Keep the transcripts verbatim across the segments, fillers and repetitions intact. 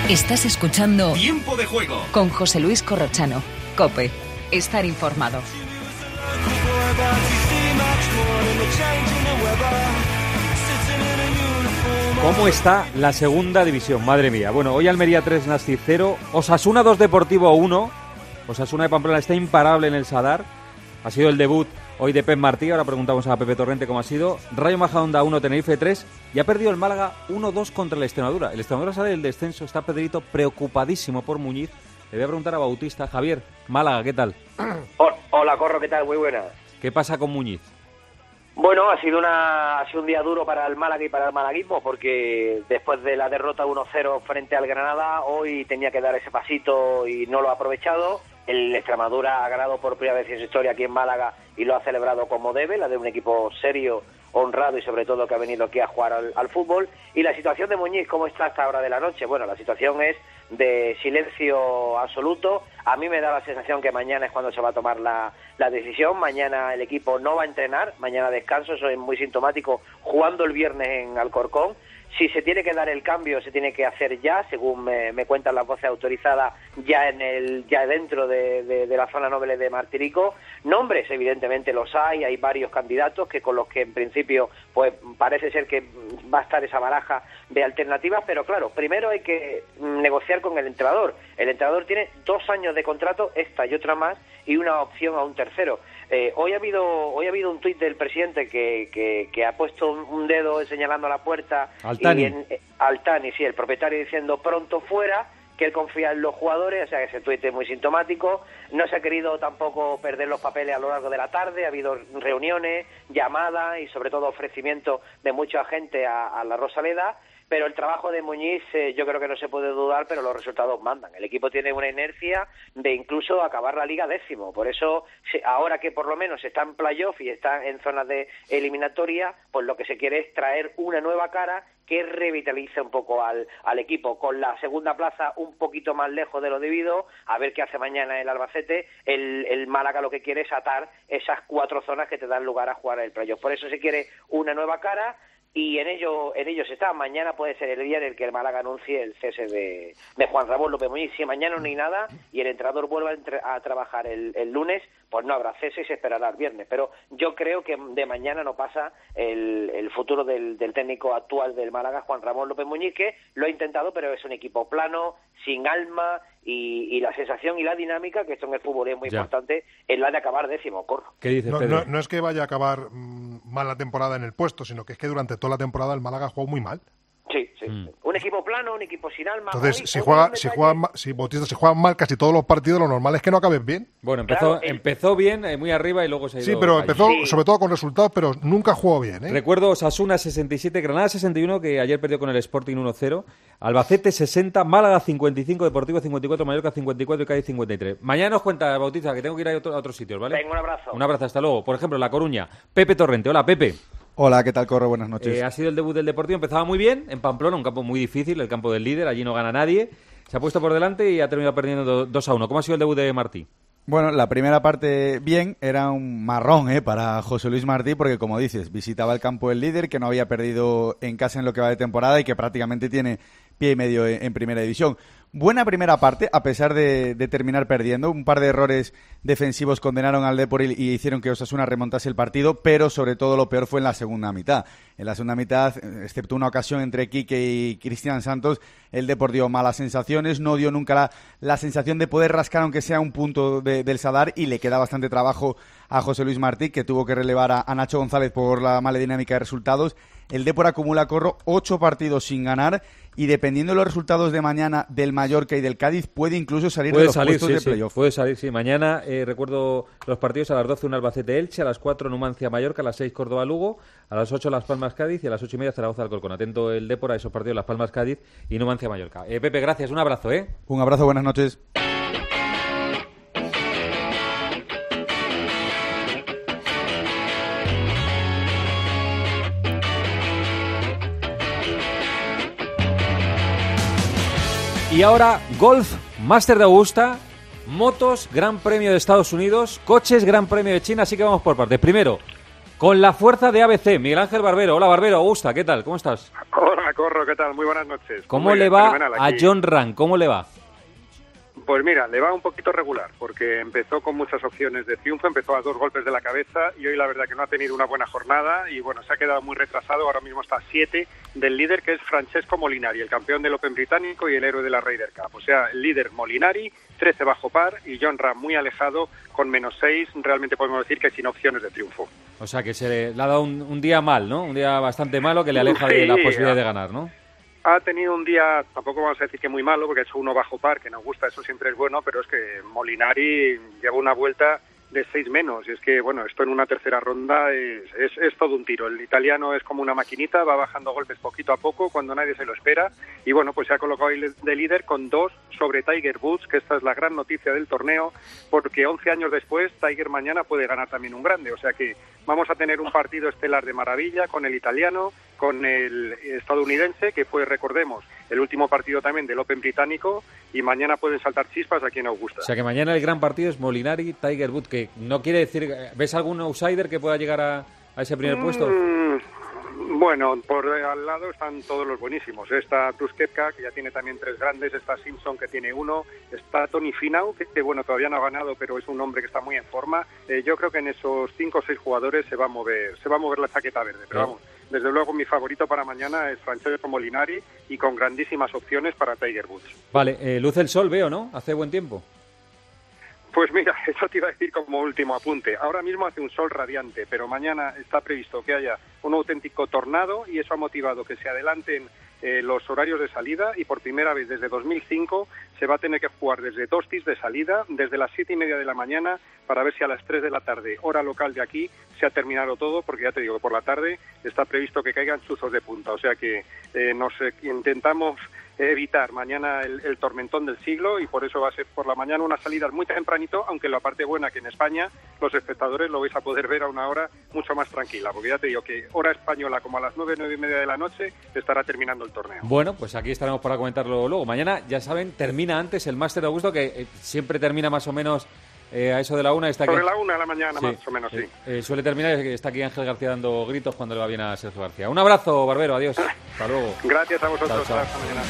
Estás escuchando Tiempo de Juego con José Luis Corrochano. COPE. Estar informado. ¿Cómo está la segunda división? Madre mía. Bueno, hoy Almería tres, Nastic cero. Osasuna dos, Deportivo uno. Osasuna de Pamplona está imparable en el Sadar. Ha sido el debut hoy de Pep Martí. Ahora preguntamos a Pepe Torrente cómo ha sido. Rayo Majadahonda uno, Tenerife tres. Y ha perdido el Málaga uno dos contra el Extremadura. El Extremadura sale del descenso. Está Pedrito preocupadísimo por Muñiz. Le voy a preguntar a Bautista. Javier, Málaga, ¿qué tal? Hola, Corro, ¿qué tal? Muy buena. ¿Qué pasa con Muñiz? Bueno, ha sido una ha sido un día duro para el Málaga y para el malaguismo, porque después de la derrota uno cero frente al Granada, hoy tenía que dar ese pasito y no lo ha aprovechado. El Extremadura ha ganado por primera vez en su historia aquí en Málaga y lo ha celebrado como debe, la de un equipo serio, honrado y sobre todo que ha venido aquí a jugar al, al fútbol. Y la situación de Muñiz, ¿cómo está hasta ahora de la noche? Bueno, la situación es de silencio absoluto. A mí me da la sensación que mañana es cuando se va a tomar la, la decisión. Mañana el equipo no va a entrenar, mañana descanso, eso es muy sintomático, jugando el viernes en Alcorcón. Si se tiene que dar el cambio, se tiene que hacer ya, según me, me cuentan las voces autorizadas, ya en el ya dentro de, de, de la zona noble de Martirico. Nombres, evidentemente los hay, hay varios candidatos que con los que en principio pues parece ser que va a estar esa baraja de alternativas, pero claro, primero hay que negociar con el entrenador. El entrenador tiene dos años de contrato, esta y otra más, y una opción a un tercero. Eh, hoy ha habido hoy ha habido un tuit del presidente que, que, que ha puesto un, un dedo señalando a la puerta. Altani. Y en, eh, Altani, sí, el propietario diciendo pronto fuera, que él confía en los jugadores, o sea que ese tuit es muy sintomático. No se ha querido tampoco perder los papeles a lo largo de la tarde, ha habido reuniones, llamadas y sobre todo ofrecimiento de mucha gente a, a la Rosaleda. Pero el trabajo de Muñiz eh, yo creo que no se puede dudar, pero los resultados mandan. El equipo tiene una inercia de incluso acabar la liga décimo. Por eso, ahora que por lo menos está en playoff y está en zonas de eliminatoria, pues lo que se quiere es traer una nueva cara que revitalice un poco al, al equipo. Con la segunda plaza un poquito más lejos de lo debido, a ver qué hace mañana el Albacete. El, el Málaga lo que quiere es atar esas cuatro zonas que te dan lugar a jugar el playoff. Por eso se quiere una nueva cara. Y en ello en ello se está. Mañana puede ser el día en el que el Málaga anuncie el cese de, de Juan Ramón López Muñiz. Si mañana no hay nada y el entrenador vuelve a, entre, a trabajar el, el lunes, pues no habrá cese y se esperará el viernes. Pero yo creo que de mañana no pasa el, el futuro del, del técnico actual del Málaga, Juan Ramón López Muñiz, que lo ha intentado, pero es un equipo plano, sin alma, y, y la sensación y la dinámica, que esto en el fútbol es muy ya. importante, es la de acabar décimo, Corro. ¿Qué dices, no, Pedro? No, no es que vaya a acabar mmm, mal la temporada en el puesto, sino que es que durante toda la temporada el Málaga ha jugado muy mal. Sí, sí. Mm. Un equipo plano, un equipo sin alma. Entonces, hoy, si hoy juega, si juega, si Bautista, si juegan mal casi todos los partidos, lo normal es que no acabes bien. Bueno, empezó, claro, el... empezó bien, eh, muy arriba y luego se ha ido. Sí, pero empezó sí. sobre todo con resultados, pero nunca jugó bien, ¿eh? Recuerdo Osasuna sesenta y siete, Granada sesenta y uno, que ayer perdió con el Sporting uno cero, Albacete sesenta, Málaga cincuenta y cinco, Deportivo cincuenta y cuatro, Mallorca cincuenta y cuatro y Cádiz cincuenta y tres. Mañana nos cuenta, Bautista, que tengo que ir a, otro, a otros sitios, ¿vale? Venga, un abrazo. Un abrazo, hasta luego. Por ejemplo, La Coruña, Pepe Torrente. Hola, Pepe. Hola, ¿qué tal, Corro? Buenas noches. Eh, ha sido el debut del Deportivo, empezaba muy bien, en Pamplona, un campo muy difícil, el campo del líder, allí no gana nadie. Se ha puesto por delante y ha terminado perdiendo dos a uno. ¿Cómo ha sido el debut de Martí? Bueno, la primera parte bien, era un marrón ¿eh? para José Luis Martí, porque como dices, visitaba el campo del líder, que no había perdido en casa en lo que va de temporada y que prácticamente tiene pie y medio en, en primera división. Buena primera parte, a pesar de, de terminar perdiendo. Un par de errores defensivos condenaron al Depor y, y hicieron que Osasuna remontase el partido, pero sobre todo lo peor fue en la segunda mitad. En la segunda mitad, excepto una ocasión entre Quique y Cristian Santos, el Depor dio malas sensaciones, no dio nunca la, la sensación de poder rascar aunque sea un punto de, del Sadar, y le queda bastante trabajo a José Luis Martí, que tuvo que relevar a, a Nacho González por la mala dinámica de resultados. El Depor acumula, Corro, ocho partidos sin ganar, y dependiendo de los resultados de mañana del Mallorca y del Cádiz, puede incluso salir puede de los salir, puestos sí, de sí, playoff. Puede salir, sí. Mañana eh, recuerdo los partidos: a las doce un Albacete-Elche, a las cuatro Numancia-Mallorca, a las seis Córdoba-Lugo, a las ocho Las Palmas-Cádiz y a las ocho y media Zaragoza-Alcorcón. Atento el Depor a esos partidos: Las Palmas-Cádiz y Numancia-Mallorca. Eh, Pepe, gracias, un abrazo, ¿eh? Un abrazo, buenas noches. Y ahora, golf, Máster de Augusta, motos, Gran Premio de Estados Unidos, coches, Gran Premio de China, así que vamos por partes. Primero, con la fuerza de A B C, Miguel Ángel Barbero. Hola, Barbero, Augusta, ¿qué tal? ¿Cómo estás? Hola, Corro, ¿qué tal? Muy buenas noches. ¿Cómo Muy le bien, va fenomenal, a aquí. Jon Rahm? ¿Cómo le va? Pues mira, le va un poquito regular, porque empezó con muchas opciones de triunfo, empezó a dos golpes de la cabeza y hoy la verdad que no ha tenido una buena jornada y bueno, se ha quedado muy retrasado, ahora mismo está a siete del líder que es Francesco Molinari, el campeón del Open británico y el héroe de la Ryder Cup. O sea, el líder Molinari, trece bajo par y Jon Rahm muy alejado con menos seis, realmente podemos decir que sin opciones de triunfo. O sea, que se le, le ha dado un, un día mal, ¿no? Un día bastante malo que le aleja Sí, de la posibilidad ya. de ganar, ¿no? Ha tenido un día, tampoco vamos a decir que muy malo, porque ha hecho uno bajo par, que nos gusta, eso siempre es bueno, pero es que Molinari lleva una vuelta de seis menos, y es que, bueno, esto en una tercera ronda es, es, es todo un tiro. El italiano es como una maquinita, va bajando golpes poquito a poco, cuando nadie se lo espera, y bueno, pues se ha colocado ahí de líder con dos sobre Tiger Woods, que esta es la gran noticia del torneo, porque once años después, Tiger mañana puede ganar también un grande, o sea que vamos a tener un partido estelar de maravilla con el italiano, con el estadounidense, que fue, recordemos, el último partido también del Open británico, y mañana pueden saltar chispas aquí en Augusta. O sea, que mañana el gran partido es Molinari, Tiger Woods, que no quiere decir... ¿Ves algún outsider que pueda llegar a, a ese primer puesto? Mm, bueno, por al lado están todos los buenísimos. Está Brooks Koepka, que ya tiene también tres grandes, está Simpson, que tiene uno, está Tony Finau, que, que bueno, todavía no ha ganado, pero es un hombre que está muy en forma. Eh, yo creo que en esos cinco o seis jugadores se va a mover, se va a mover la chaqueta verde, pero vamos, desde luego mi favorito para mañana es Francesco Molinari y con grandísimas opciones para Tiger Woods. Vale, eh, luce el sol, veo, ¿no? Hace buen tiempo. Pues mira, eso te iba a decir como último apunte. Ahora mismo hace un sol radiante, pero mañana está previsto que haya un auténtico tornado y eso ha motivado que se adelanten eh, los horarios de salida y por primera vez desde dos mil cinco se va a tener que jugar desde dos tis de salida, desde las siete y media de la mañana para ver si a las tres de la tarde, hora local de aquí, se ha terminado todo, porque ya te digo que por la tarde está previsto que caigan chuzos de punta. O sea que eh, nos eh, intentamos evitar mañana el, el tormentón del siglo y por eso va a ser por la mañana una salida muy tempranito, aunque la parte buena que en España los espectadores lo vais a poder ver a una hora mucho más tranquila, porque ya te digo que hora española como a las nueve, nueve y media de la noche estará terminando el torneo. Bueno, pues aquí estaremos para comentarlo luego. Mañana, ya saben, termina antes el Máster de Augusto, que eh, siempre termina más o menos eh, a eso de la una. Está aquí... Sobre la una de la mañana, sí, más o menos, sí. Eh, eh, suele terminar, está aquí Ángel García dando gritos cuando le va bien a Sergio García. Un abrazo, Barbero, adiós. Hasta luego. Gracias a vosotros. Chao, chao. Hasta mañana.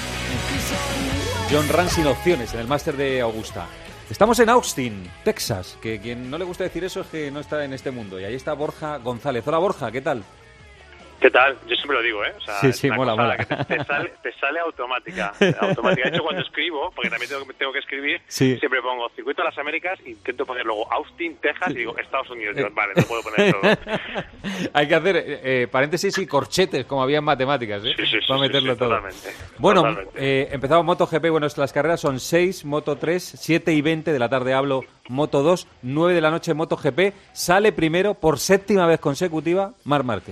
Jon Rahm sin opciones en el Máster de Augusta. Estamos en Austin, Texas, que quien no le gusta decir eso es que no está en este mundo. Y ahí está Borja González. Hola, Borja, ¿qué tal? ¿Qué tal? Yo siempre lo digo, ¿eh? O sea, sí, es sí, una mola, cosa mola. que te, te, sale, te sale automática. automática. De hecho, cuando escribo, porque también tengo, tengo que escribir, sí. siempre pongo Circuito de las Américas, intento poner luego Austin, Texas, y digo Estados Unidos. Digo, vale, no puedo poner todo. Hay que hacer eh, paréntesis y corchetes, como había en matemáticas, ¿eh? Sí, sí, sí, para meterlo sí, sí, todo. Totalmente. Bueno, totalmente. Eh, empezamos MotoGP. Bueno, las carreras son seis, Moto tres, siete y veinte de la tarde hablo Moto dos, nueve de la noche MotoGP. Sale primero por séptima vez consecutiva Marc Márquez.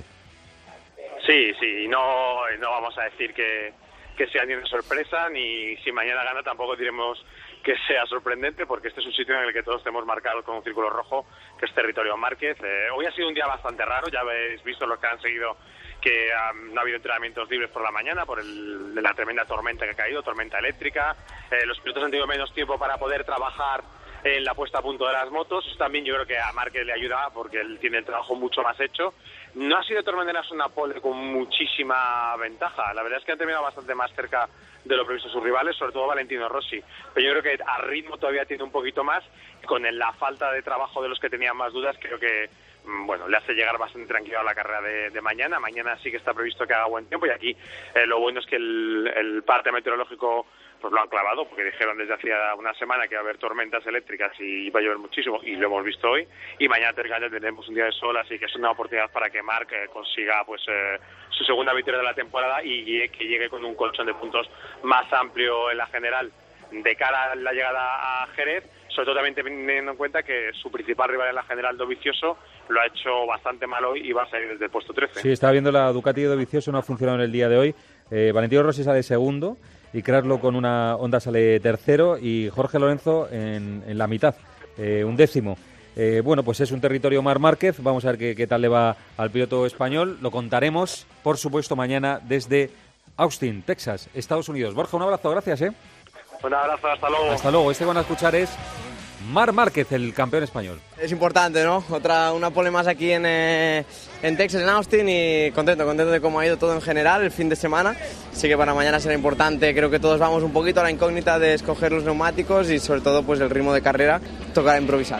Sí, sí, y no, no vamos a decir que, que sea ni una sorpresa, ni si mañana gana tampoco diremos que sea sorprendente, porque este es un sitio en el que todos tenemos marcado con un círculo rojo, que es territorio Márquez. Eh, hoy ha sido un día bastante raro, ya habéis visto los que han seguido que um, no ha habido entrenamientos libres por la mañana por el, la tremenda tormenta que ha caído, tormenta eléctrica. Eh, los pilotos han tenido menos tiempo para poder trabajar en la puesta a punto de las motos. También yo creo que a Márquez le ayuda porque él tiene el trabajo mucho más hecho. No ha sido de todas maneras una pole con muchísima ventaja. La verdad es que han terminado bastante más cerca de lo previsto sus rivales, sobre todo Valentino Rossi. Pero yo creo que a ritmo todavía tiene un poquito más. Con la falta de trabajo de los que tenían más dudas, creo que bueno, le hace llegar bastante tranquilo a la carrera de, de mañana. Mañana sí que está previsto que haga buen tiempo y aquí eh, lo bueno es que el, el parte meteorológico pues lo han clavado, porque dijeron desde hacía una semana que iba a haber tormentas eléctricas y iba a llover muchísimo, y lo hemos visto hoy. Y mañana tenemos un día de sol, así que es una oportunidad para que Marc eh, consiga pues eh, su segunda victoria de la temporada y que llegue con un colchón de puntos más amplio en la general de cara a la llegada a Jerez, sobre todo también teniendo en cuenta que su principal rival en la general, Dovizioso, lo ha hecho bastante mal hoy y va a salir desde el puesto trece. Sí, estaba viendo la Ducati de Dovizioso, no ha funcionado en el día de hoy. Eh, Valentino Rossi sale segundo y Kraslow con una Honda sale tercero y Jorge Lorenzo en, en la mitad, eh, un décimo. Eh, bueno, pues es un territorio Marc Márquez. Vamos a ver qué, qué tal le va al piloto español. Lo contaremos, por supuesto, mañana desde Austin, Texas, Estados Unidos. Borja, un abrazo, gracias, ¿eh? Un abrazo, hasta luego. Hasta luego. Este que van a escuchar es Marc Márquez, el campeón español. Es importante, ¿no? Otra, una pole más aquí en, eh, en Texas, en Austin, y contento, contento de cómo ha ido todo en general el fin de semana. Así que para mañana será importante, creo que todos vamos un poquito a la incógnita de escoger los neumáticos y sobre todo pues el ritmo de carrera, tocará improvisar.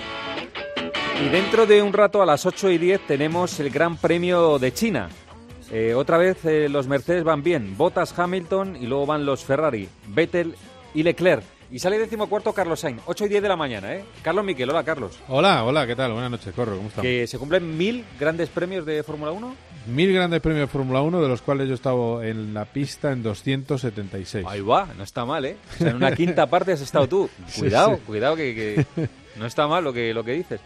Y dentro de un rato, a las ocho y diez, tenemos el Gran Premio de China. Eh, otra vez eh, los Mercedes van bien, Bottas, Hamilton, y luego van los Ferrari, Vettel y Leclerc. Y sale decimocuarto Carlos Sainz, ocho y diez de la mañana, ¿eh? Carlos Miquel, hola Carlos. Hola, hola, ¿qué tal? Buenas noches, Corro, ¿cómo estamos? Que se cumplen mil grandes premios de Fórmula uno. Mil grandes premios de Fórmula uno, de los cuales yo he estado en la pista en doscientos setenta y seis. Ahí va, no está mal, ¿eh? O sea, en una quinta parte has estado tú. Cuidado, sí, sí. cuidado que, que no está mal lo que, lo que dices.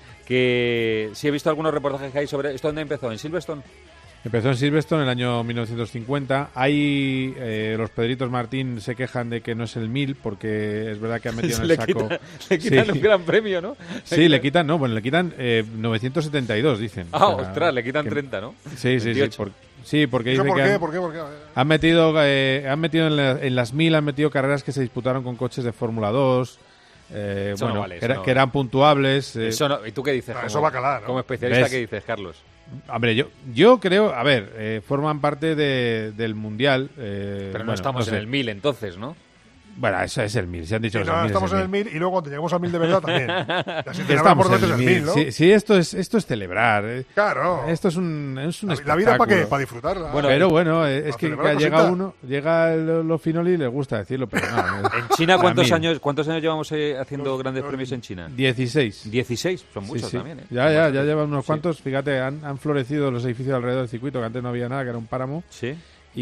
Que sí he visto algunos reportajes que hay sobre... ¿Esto dónde empezó? ¿En Silverstone? Empezó en Silverstone en el año mil novecientos cincuenta. Hay eh, los Pedritos Martín se quejan de que no es el mil porque es verdad que han metido en el le saco. Quita, le quitan sí. un gran premio, ¿no? Le sí, quitan... le quitan, no, bueno, le quitan eh, novecientos setenta y dos, dicen. Ah, o sea, ostras, le quitan que... treinta, ¿no? Sí, sí, sí. Por... Sí, porque dice por que qué, han... ¿Por qué? ¿Por qué? Han metido, eh, han metido en, la, en las mil han metido carreras que se disputaron con coches de Fórmula dos. Eh, bueno, no vale, que, era, no... que eran puntuables. Eh... Eso no... ¿Y tú qué dices? No, como, eso va a calar, ¿no? Como especialista, ¿Ves? ¿Qué dices, Carlos? Hombre, yo yo creo, a ver, eh, forman parte de, del Mundial. Eh, Pero no bueno, estamos no sé. en el mil entonces, ¿no? Bueno, eso es el mil, se han dicho sí, que no, el mil estamos es el en el mil y luego cuando lleguemos al mil de verdad también. Y así estamos en el el mil, mil, ¿no? Sí, sí, esto es esto es celebrar. Eh. Claro. Esto es un es un La, espectáculo. la vida para qué, para disfrutarla. Bueno, pero bueno, eh, es que, que llega cosita. uno, llega el, los finoli y les gusta decirlo, pero no. En China, ¿cuántos años cuántos años llevamos eh, haciendo grandes premios en China? dieciséis. dieciséis, son muchos sí, sí. también, ¿eh? Ya, ya, ya llevan unos sí. cuantos. Fíjate, han, han florecido los edificios alrededor del circuito, que antes no había nada, que era un páramo. Sí.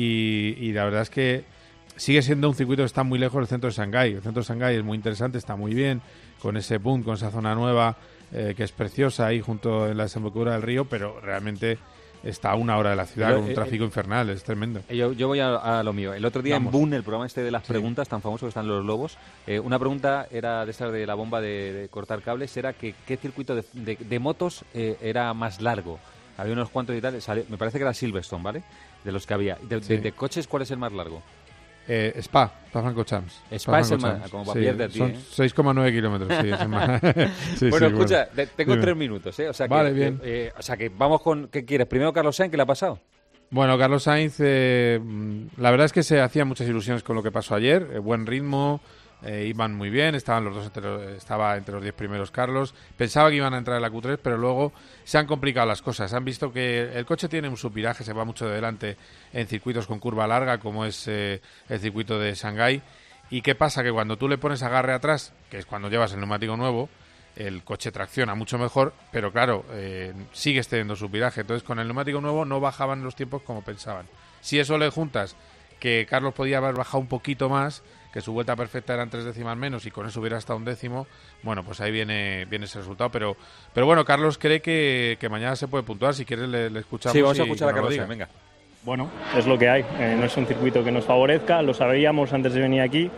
Y, y la verdad es que sigue siendo un circuito que está muy lejos del centro de Shanghái. El centro de Shanghái es muy interesante, está muy bien, con ese punto, con esa zona nueva, eh, que es preciosa ahí junto en la desembocadura del río, pero realmente está a una hora de la ciudad, pero, con un tráfico eh, infernal, es tremendo. Yo, yo voy a, a lo mío. El otro día Vamos. en Boone, el programa este de las sí. preguntas, tan famoso que están los lobos, eh, una pregunta era de estar de la bomba de, de cortar cables, era que qué circuito de, de, de motos eh, era más largo. Había unos cuantos y tal, salió, me parece que era Silverstone, ¿vale? De los que había. De, sí. de, de coches, ¿cuál es el más largo? Eh, Spa, Spa-Francorchamps. Spa es el más, como para sí, pierde a ti, son ¿eh? seis coma nueve kilómetros, sí, es el más. sí, bueno, sí, escucha, bueno. tengo Dime. tres minutos, ¿eh? O sea que, vale, bien. Eh, o sea que vamos con, ¿qué quieres? Primero Carlos Sainz, ¿qué le ha pasado? Bueno, Carlos Sainz, eh, la verdad es que se hacían muchas ilusiones con lo que pasó ayer, eh, buen ritmo, eh, iban muy bien, estaban los dos entre, estaba entre los diez primeros Carlos, pensaba que iban a entrar en la Q tres, pero luego se han complicado las cosas, han visto que el coche tiene un subviraje, se va mucho de delante en circuitos con curva larga, como es eh, el circuito de Shanghái, y ¿qué pasa? Que cuando tú le pones agarre atrás, que es cuando llevas el neumático nuevo, el coche tracciona mucho mejor, pero claro, eh, sigues teniendo subviraje, entonces con el neumático nuevo no bajaban los tiempos como pensaban. Si eso le juntas que Carlos podía haber bajado un poquito más, que su vuelta perfecta eran tres décimas menos y con eso hubiera estado un décimo, bueno, pues ahí viene viene ese resultado, pero pero bueno, Carlos cree que, que mañana se puede puntuar, si quieres le, le escuchamos. Sí, vamos y, a escuchar a Carlos, diga. venga. Bueno, es lo que hay, eh, no es un circuito que nos favorezca, lo sabíamos antes de venir aquí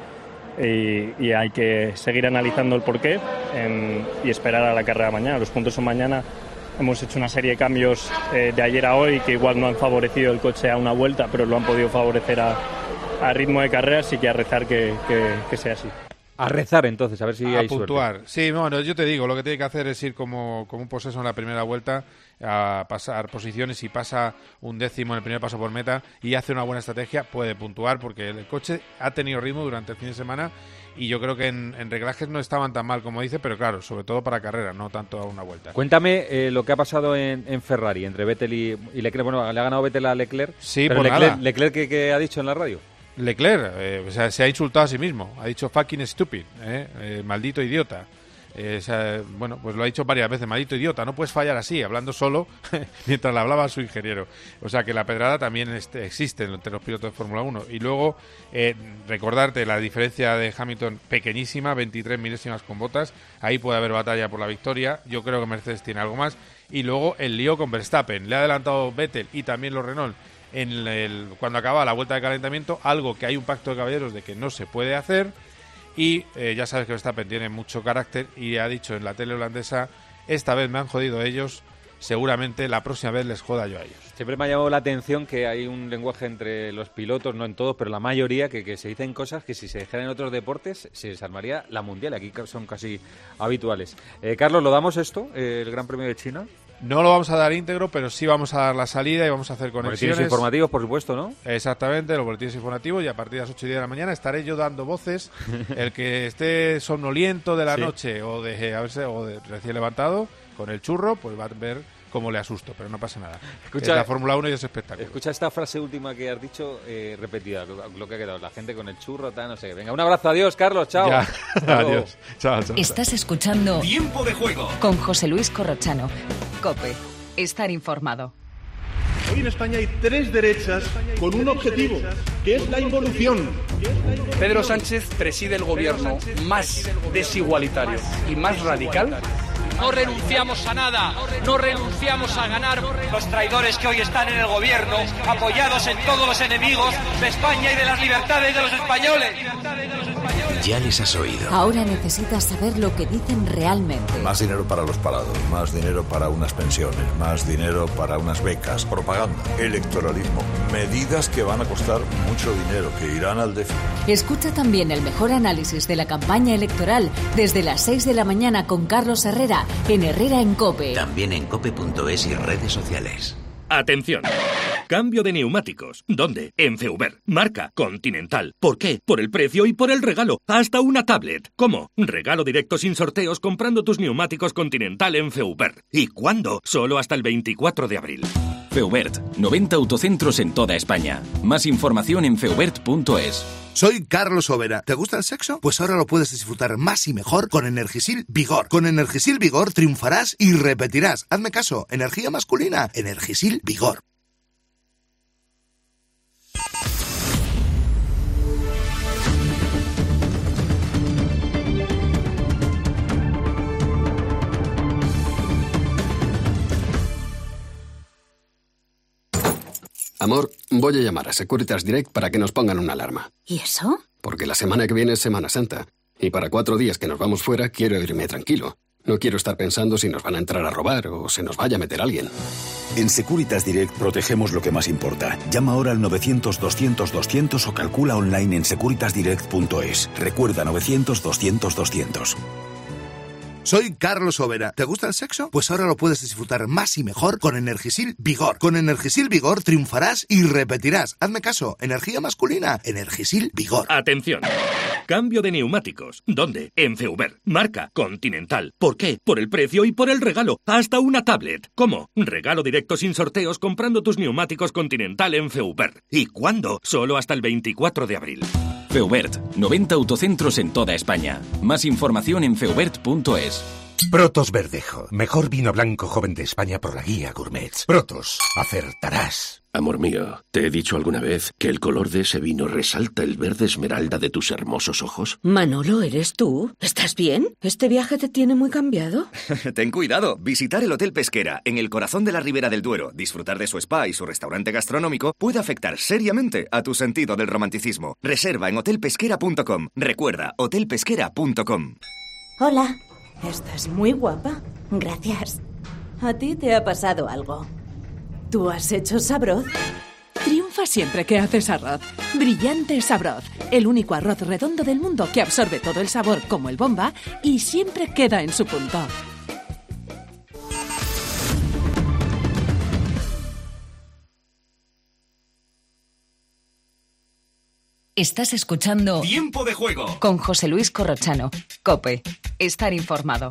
y, y hay que seguir analizando el porqué eh, y esperar a la carrera mañana, los puntos son mañana. Hemos hecho una serie de cambios eh, de ayer a hoy que igual no han favorecido el coche a una vuelta, pero lo han podido favorecer a, a ritmo de carrera, así que a rezar que, que, que sea así. A rezar entonces, a ver si a hay puntuar. suerte. Sí, bueno, yo te digo, lo que tiene que hacer es ir como, como un poseso en la primera vuelta, a pasar posiciones. Si pasa un décimo en el primer paso por meta y hace una buena estrategia, puede puntuar, porque el coche ha tenido ritmo durante el fin de semana y yo creo que en, en reglajes no estaban tan mal como dice, pero claro, sobre todo para carrera, no tanto a una vuelta. Cuéntame eh, lo que ha pasado en, en Ferrari, entre Vettel y, y Leclerc. Bueno, le ha ganado Vettel a Leclerc, sí, pero pues Leclerc, nada. Leclerc ¿qué, qué ha dicho en la radio? Leclerc, eh, o sea, se ha insultado a sí mismo, ha dicho fucking stupid, eh, eh, maldito idiota. Eh, o sea, bueno, pues lo ha dicho varias veces, maldito idiota, no puedes fallar así, hablando solo mientras le hablaba a su ingeniero. O sea, que la pedrada también este, existe entre los pilotos de Fórmula uno. Y luego, eh, recordarte la diferencia de Hamilton pequeñísima, veintitrés milésimas con Bottas, ahí puede haber batalla por la victoria, yo creo que Mercedes tiene algo más. Y luego el lío con Verstappen, le ha adelantado Vettel y también los Renault en el, cuando acaba la vuelta de calentamiento, algo que hay un pacto de caballeros de que no se puede hacer. Y eh, ya sabes que Verstappen tiene mucho carácter y ha dicho en la tele holandesa, esta vez me han jodido ellos, seguramente la próxima vez les joda yo a ellos. Siempre me ha llamado la atención que hay un lenguaje entre los pilotos, no en todos, pero la mayoría, que, que se dicen cosas que si se dijeran en otros deportes se desarmaría la mundial. Aquí son casi habituales. Eh, Carlos, ¿lo damos esto, eh, el Gran Premio de China? No lo vamos a dar íntegro, pero sí vamos a dar la salida y vamos a hacer conexiones. Boletines informativos, por supuesto, ¿no? Exactamente, los boletines informativos, y a partir de las ocho y diez de la mañana estaré yo dando voces. El que esté somnoliento de la sí. noche o de, a verse, o de recién levantado, con el churro, pues va a ver cómo le asusto, pero no pasa nada. Escucha, la Fórmula uno y es espectáculo. Escucha esta frase última que has dicho, eh, repetida, lo, lo que ha quedado. La gente con el churro, tal, no sé qué. Venga, un abrazo, adiós, Carlos, chao. Ya. Adiós. Chao, chao. Estás escuchando Tiempo de Juego con José Luis Corrochano. COPE, estar informado. Hoy en España hay tres derechas con un objetivo, que es la involución. Pedro Sánchez preside el gobierno más desigualitario y más radical. No renunciamos a nada, no renunciamos a ganar. Los traidores que hoy están en el gobierno, apoyados en todos los enemigos de España y de las libertades de los españoles. Ya les has oído. Ahora necesitas saber lo que dicen realmente. Más dinero para los parados, más dinero para unas pensiones, más dinero para unas becas, propaganda, electoralismo, medidas que van a costar mucho dinero, que irán al déficit. Escucha también el mejor análisis de la campaña electoral desde las seis de la mañana con Carlos Herrera en Herrera en COPE. También en cope punto es y redes sociales. Atención. Cambio de neumáticos. ¿Dónde? En Feuber. Marca Continental. ¿Por qué? Por el precio y por el regalo. Hasta una tablet. ¿Cómo? Regalo directo sin sorteos comprando tus neumáticos Continental en Feuber. ¿Y cuándo? Solo hasta el veinticuatro de abril. Feubert. noventa autocentros en toda España. Más información en feubert punto es. Soy Carlos Overa. ¿Te gusta el sexo? Pues ahora lo puedes disfrutar más y mejor con Energisil Vigor. Con Energisil Vigor triunfarás y repetirás. Hazme caso, energía masculina, Energisil Vigor. Amor, voy a llamar a Securitas Direct para que nos pongan una alarma. ¿Y eso? Porque la semana que viene es Semana Santa. Y para cuatro días que nos vamos fuera, quiero irme tranquilo. No quiero estar pensando si nos van a entrar a robar o se nos vaya a meter alguien. En Securitas Direct protegemos lo que más importa. Llama ahora al novecientos doscientos doscientos o calcula online en securitas direct punto es. Recuerda novecientos doscientos doscientos. Soy Carlos Overa. ¿Te gusta el sexo? Pues ahora lo puedes disfrutar más y mejor con Energisil Vigor. Con Energisil Vigor triunfarás y repetirás. Hazme caso, energía masculina, Energisil Vigor. Atención. Cambio de neumáticos. ¿Dónde? En Feuber. Marca Continental. ¿Por qué? Por el precio y por el regalo. Hasta una tablet. ¿Cómo? Regalo directo sin sorteos comprando tus neumáticos Continental en Feuber. ¿Y cuándo? Solo hasta el veinticuatro de abril. Feubert. noventa autocentros en toda España. Más información en feubert punto es. Protos Verdejo. Mejor vino blanco joven de España por la guía Gourmet. Protos. Acertarás. Amor mío, ¿te he dicho alguna vez que el color de ese vino resalta el verde esmeralda de tus hermosos ojos? Manolo, ¿eres tú? ¿Estás bien? ¿Este viaje te tiene muy cambiado? Ten cuidado. Visitar el Hotel Pesquera en el corazón de la Ribera del Duero, disfrutar de su spa y su restaurante gastronómico puede afectar seriamente a tu sentido del romanticismo. Reserva en hotel pesquera punto com. Recuerda, hotel pesquera punto com. Hola. Estás muy guapa. Gracias. ¿A ti te ha pasado algo? ¿Tú has hecho Sabroz? Triunfa siempre que haces arroz. Brillante Sabroz. El único arroz redondo del mundo que absorbe todo el sabor como el bomba y siempre queda en su punto. Estás escuchando Tiempo de Juego con José Luis Corrochano. COPE. Estar informado.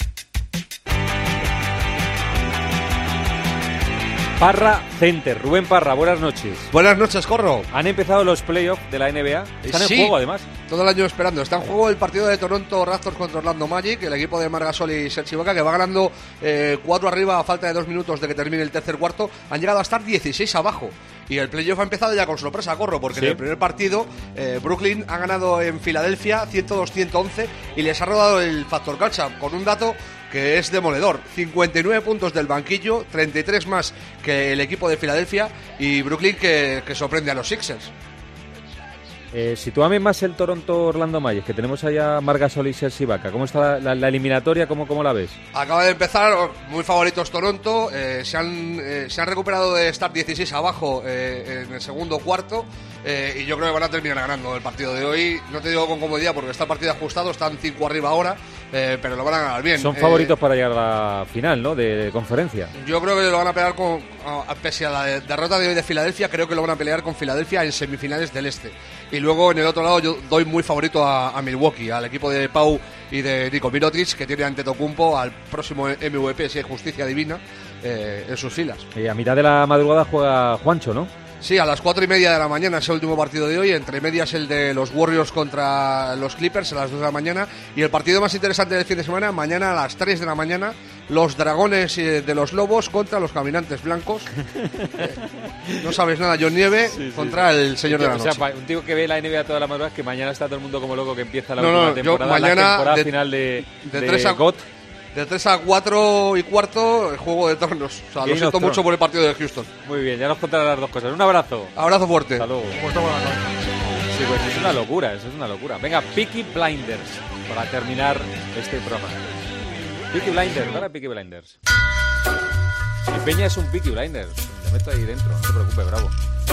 Parra Center. Rubén Parra, buenas noches. Buenas noches, Corro. Han empezado los playoffs de la N B A. Están sí, en juego, además. Todo el año esperando. Está en juego el partido de Toronto Raptors contra Orlando Magic, el equipo de Marc Gasol y Serge Ibaka, que va ganando eh, cuatro arriba a falta de dos minutos de que termine el tercer cuarto. Han llegado a estar dieciséis abajo. Y el playoff ha empezado ya con sorpresa, Corro, porque sí. En el primer partido eh, Brooklyn ha ganado en Filadelfia ciento dos a ciento once y les ha rodado el factor cancha con un dato que es demoledor. cincuenta y nueve puntos del banquillo, treinta y tres más que el equipo de Filadelfia, y Brooklyn que, que sorprende a los Sixers. Eh, sitúame más el Toronto-Orlando Magic, que tenemos allá a Marc Gasol y Serge Ibaka. ¿Cómo está la, la, la eliminatoria? ¿Cómo, ¿Cómo la ves? Acaba de empezar, muy favoritos Toronto. Eh, se, han, eh, se han recuperado de estar dieciséis abajo eh, en el segundo cuarto. Eh, y yo creo que van a terminar ganando el partido de hoy. No te digo con comodidad porque está el partido ajustado, están cinco arriba ahora, eh, pero lo van a ganar bien. Son eh, favoritos para llegar a la final, ¿no? De, de conferencia. Yo creo que lo van a pelear con, a, pese a la de, derrota de hoy de Filadelfia, creo que lo van a pelear con Filadelfia en semifinales del Este. Y luego en el otro lado yo doy muy favorito a, a Milwaukee, al equipo de Pau y de Nico Mirotic, que tiene ante Antetokounmpo al próximo M V P, si hay justicia divina, eh, en sus filas. Y a mitad de la madrugada juega Juancho, ¿no? Sí, a las cuatro y media de la mañana es el último partido de hoy. Entre medias el de los Warriors contra los Clippers a las dos de la mañana. Y el partido más interesante del fin de semana, mañana a las tres de la mañana, los Dragones de los Lobos contra los Caminantes Blancos. eh, no sabes nada, John Nieve sí, sí, contra sí. el Señor de la Noche. O sea, un tío que ve la N B A toda la madrugada, es que mañana está todo el mundo como loco, que empieza la no, última no, temporada, yo mañana la temporada de, final de, de, de tres a, G O T. De tres a cuatro y cuarto, el Juego de Tronos. O sea, lo siento mucho por el partido de Houston. Muy bien, ya nos contarás las dos cosas. Un abrazo. Abrazo fuerte. Hasta luego. Sí, pues es una locura, eso es una locura. Venga, Peaky Blinders, para terminar este programa. Peaky Blinders, ¿vale? Peaky Blinders. Mi Peña es un Peaky Blinders. Me meto ahí dentro, no te preocupes, bravo.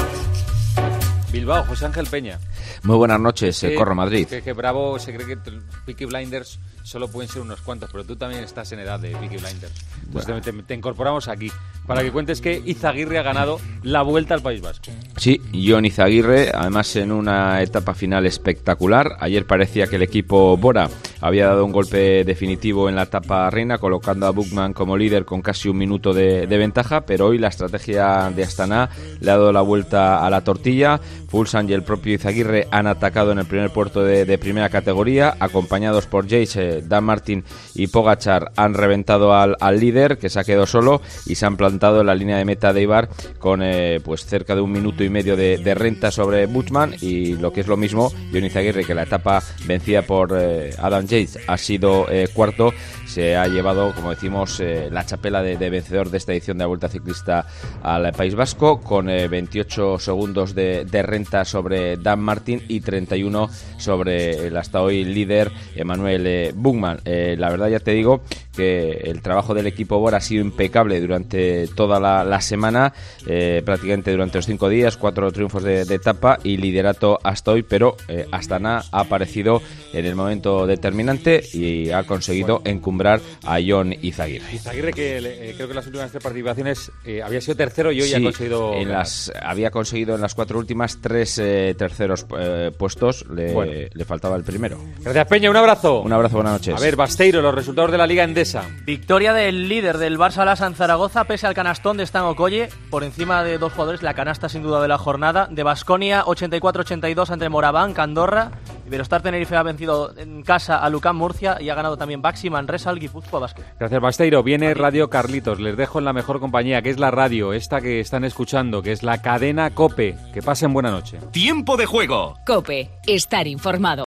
Bilbao, José Ángel Peña. Muy buenas noches, eh, Corro Madrid. Que, que Bravo se cree que Peaky Blinders solo pueden ser unos cuantos, pero tú también estás en edad de Peaky Blinders. Entonces bueno. te, te incorporamos aquí para que cuentes que Izaguirre ha ganado la Vuelta al País Vasco. Sí, Jon Izaguirre, además en una etapa final espectacular. Ayer parecía que el equipo Bora había dado un golpe definitivo en la etapa reina, colocando a Buchmann como líder con casi un minuto de, de ventaja, pero hoy la estrategia de Astana le ha dado la vuelta a la tortilla. Fulsan y el propio Izaguirre han atacado en el primer puerto de, de primera categoría, acompañados por Jace, Dan Martin y Pogačar. Han reventado al, al líder, que se ha quedado solo, y se han plantado en la línea de meta de Eibar con eh, pues cerca de un minuto y medio de, de renta sobre Buchmann. Y lo que es lo mismo, Jon Izaguirre, que la etapa vencida por eh, Adam Yates ha sido eh, cuarto, se ha llevado, como decimos, eh, la chapela de, de vencedor de esta edición de la Vuelta Ciclista al País Vasco, con eh, veintiocho segundos de, de renta sobre Dan Martin y treinta y uno sobre el hasta hoy líder Emanuel eh, Buchmann. Eh, la verdad, ya te digo que el trabajo del equipo Bora ha sido impecable durante toda la, la semana, eh, prácticamente durante los cinco días, cuatro triunfos de, de etapa y liderato hasta hoy, pero eh, Astana ha aparecido en el momento determinante y ha conseguido bueno. encumbrar a Jon Izaguirre. Izaguirre, que eh, creo que en las últimas tres participaciones eh, había sido tercero y hoy sí, ha conseguido... En las, había conseguido en las cuatro últimas tres eh, terceros eh, puestos, le, bueno. le faltaba el primero. Gracias, Peña, un abrazo. Un abrazo, buenas noches. A ver, Basteiro, los resultados de la Liga Endesa. Victoria del líder del Barça Lassa en Zaragoza, pese al canastón de Stan Okoye, por encima de dos jugadores, la canasta sin duda de la jornada. De Baskonia, ochenta y cuatro ochenta y dos ante Moraván, Andorra. Iberostar Tenerife ha vencido en casa a Lucán Murcia y ha ganado también Baxi Manresa al Guipúzcoa Basket. Gracias, Basteiro. Viene Radio Carlitos, les dejo en la mejor compañía, que es la radio, esta que están escuchando, que es la cadena COPE. Que pasen buena noche. Tiempo de juego. COPE, estar informado.